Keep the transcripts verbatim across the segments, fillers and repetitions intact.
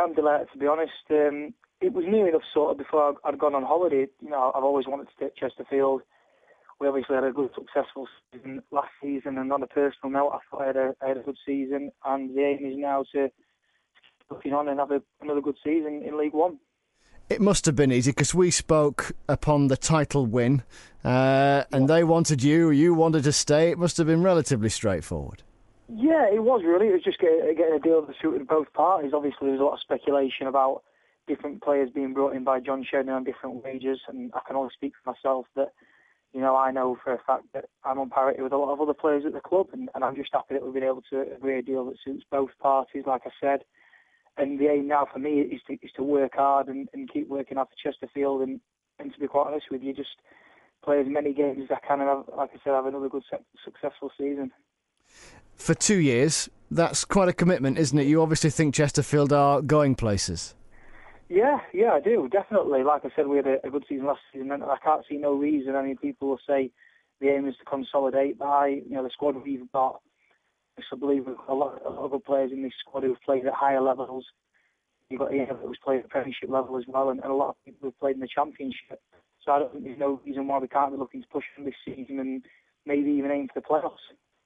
I am delighted, to be honest. Um, it was near enough sort of before I'd gone on holiday. You know, I've always wanted to stay at Chesterfield. We obviously had a good, successful season last season, and on a personal note, I thought I had a, I had a good season, and the aim is now to looking on and have a, another good season in League One. It must have been easy because we spoke upon the title win, uh, and Yeah. they wanted you, you wanted to stay. It must have been relatively straightforward. Yeah, it was really. It was just getting, getting a deal that suited both parties. Obviously, there was a lot of speculation about different players being brought in by John Sheridan on different wages, and I can only speak for myself that, you know, I know for a fact that I'm on parity with a lot of other players at the club, and, and I'm just happy that we've been able to agree a deal that suits both parties, like I said. And the aim now for me is to is to work hard and, and keep working out for Chesterfield, and, and to be quite honest with you, just play as many games as I can, and have, like I said, have another good successful season. For two years, that's quite a commitment, isn't it? You obviously think Chesterfield are going places. Yeah, yeah, I do, definitely. Like I said, we had a, a good season last season, and I can't see no reason. I mean, people will say the aim is to consolidate by, you know, the squad we've got. I believe we've got a lot, a lot of good players in this squad who've played at higher levels. You've got Ian who's played at the Premiership level as well, and, and a lot of people who've played in the Championship. So I don't think there's no reason why we can't be looking to push them this season and maybe even aim for the playoffs.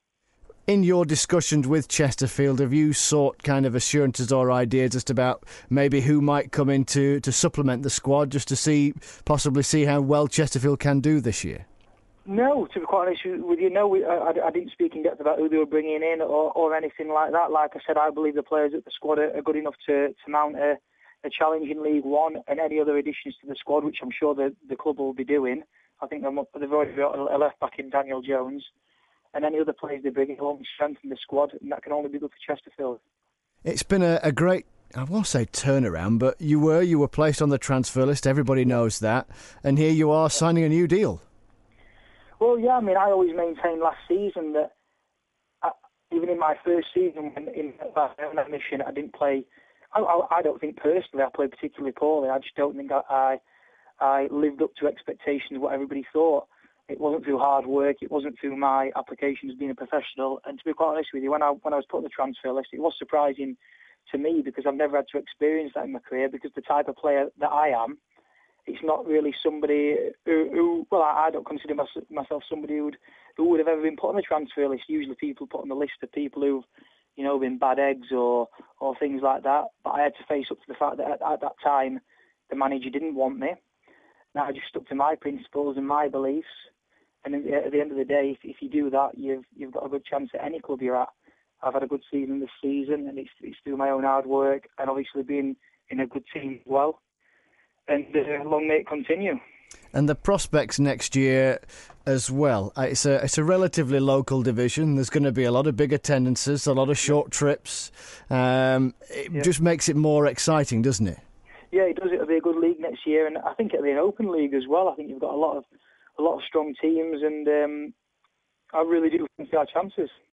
In your discussions with Chesterfield, have you sought kind of assurances or ideas just about maybe who might come in to, to supplement the squad, just to see, possibly see how well Chesterfield can do this year? No, to be quite honest with you, no, we, I, I didn't speak in depth about who they were bringing in or, or anything like that. Like I said, I believe the players at the squad are, are good enough to, to mount a, a challenge in League One, and any other additions to the squad, which I'm sure the, the club will be doing. I think they've already got a left back in Daniel Jones, and any other players they bring in will only strengthen the squad, and that can only be good for Chesterfield. It's been a, a great, I won't say turnaround, but you were you were placed on the transfer list. Everybody knows that, and here you are signing a new deal. Well, yeah, I mean, I always maintained last season that I, even in my first season, when in my own admission, I didn't play. I, I, I don't think personally I played particularly poorly. I just don't think I, I I lived up to expectations, what everybody thought. It wasn't through hard work. It wasn't through my application as being a professional. And to be quite honest with you, when I when I was put on the transfer list, it was surprising to me because I've never had to experience that in my career. Because the type of player that I am, it's not really somebody who, who well, I, I don't consider myself, myself somebody who would who would have ever been put on the transfer list. Usually, people put on the list of people who've, you know, been bad eggs or or things like that. But I had to face up to the fact that at, at that time, the manager didn't want me. Now I just stuck to my principles and my beliefs. And at the end of the day, if, if you do that, you've you've got a good chance at any club you're at. I've had a good season this season, and it's, it's through my own hard work and obviously being in a good team as well. And uh, long may it continue. And the prospects next year as well. It's a it's a relatively local division. There's going to be a lot of big attendances, a lot of short trips. Um, it yeah. just makes it more exciting, doesn't it? Yeah, it does. It'll be a good league next year, and I think it'll be an open league as well. I think you've got a lot of a lot of strong teams, and um, I really do think our chances.